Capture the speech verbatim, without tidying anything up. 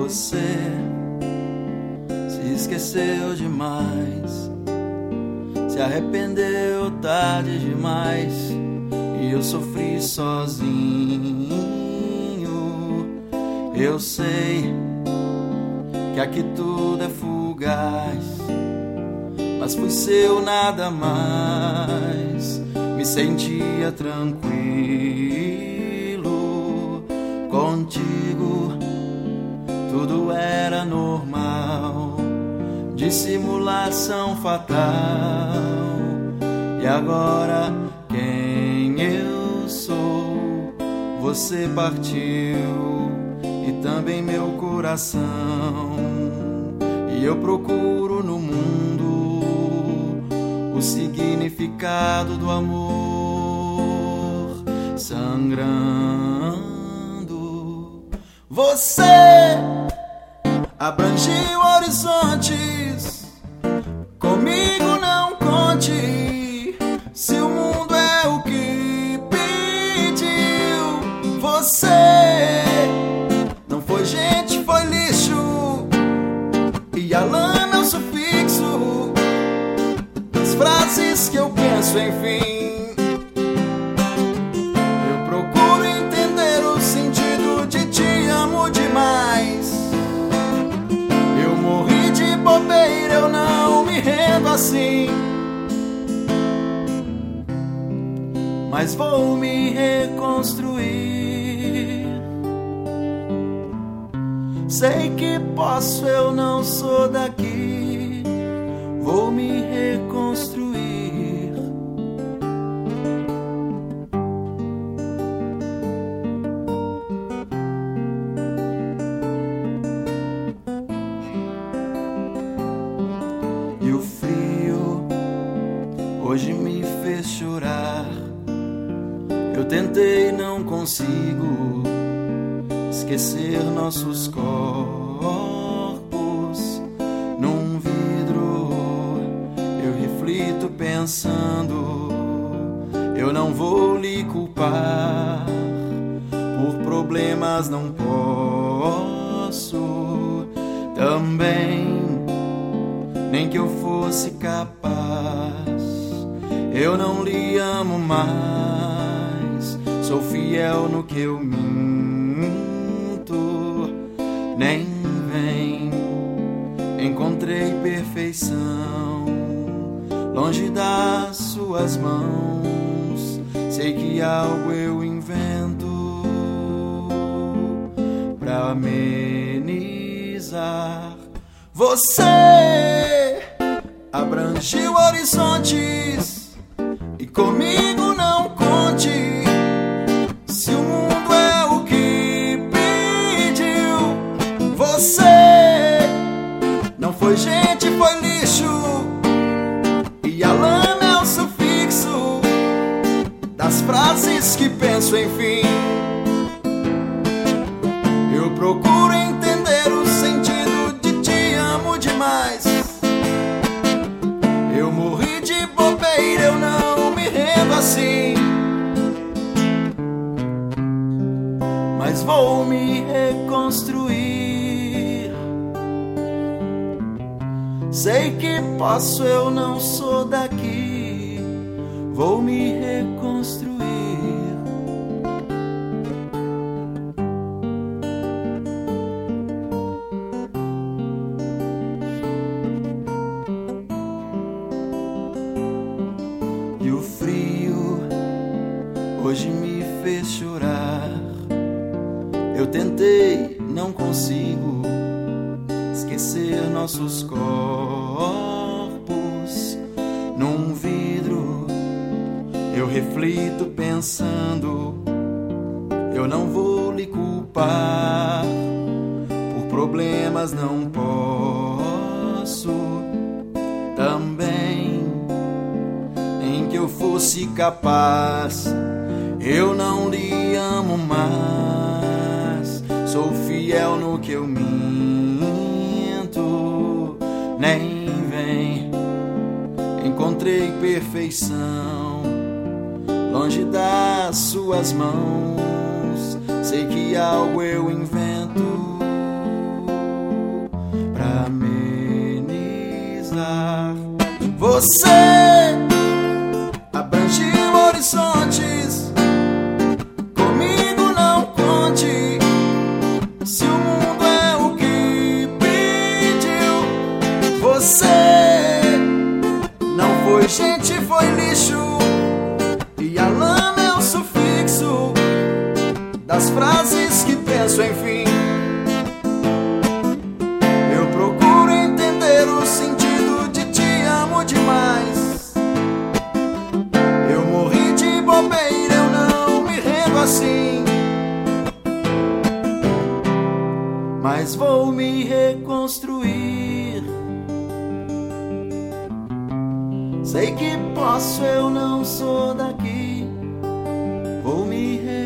você se esqueceu demais, se arrependeu tarde demais, e eu sofri sozinho. Eu sei que aqui tudo é fugaz, mas fui seu nada mais. Me sentia tranquilo contigo, tudo era normal, dissimulação fatal. E agora quem eu sou? Você partiu e também meu coração, e eu procuro no mundo o significado do amor sangrando. Você abrangiu horizontes, comigo não conte, se o mundo é o que pediu. Você não foi gente, foi lixo, e a lama é o sufixo das frases que eu penso, enfim. Eu procuro entender o sentido de te amo demais. Eu morri de bobeira, eu não me rendo assim, mas vou me reconstruir. Sei que posso, eu não sou daqui, vou me reconstruir. E o frio hoje me fez chorar. Eu tentei, não consigo esquecer nossos corpos num vidro. Eu reflito pensando, eu não vou lhe culpar, por problemas não posso também, nem que eu fosse capaz. Eu não lhe amo mais, sou fiel no que eu minto, nem vem. Encontrei perfeição longe das suas mãos. Sei que algo eu invento pra amenizar. Você abrangiu horizontes e comigo não conte, se o mundo é o que pediu. Você não foi gente, foi lixo, e a lama é o sufixo das frases que penso, enfim. Eu procuro entender o sentido de te amo demais. Eu morri de bobeira, eu não me rendo assim, mas vou me reconstruir. Sei que posso, eu não sou daqui, vou me reconstruir. E o frio hoje me fez chorar. Eu tentei, não consigo esquecer nossos corpos num vidro. Eu reflito pensando, eu não vou lhe culpar, por problemas não posso também, em que eu fosse capaz. Eu não lhe amo mais, sou fiel no que eu minto, nem vem. Encontrei perfeição longe das suas mãos. Sei que algo eu invento amenizar. Você abrangiu horizontes, comigo não conte. Se o mundo é o que pediu, você não foi gente, foi lixo. E a lama é o sufixo das frases que penso, enfim. Eu procuro entender o sentido de te amo demais. Eu morri de bobeira, eu não me rendo assim. Mas vou me reconstruir. Sei que posso, eu não sou daqui. Vou me reconstruir.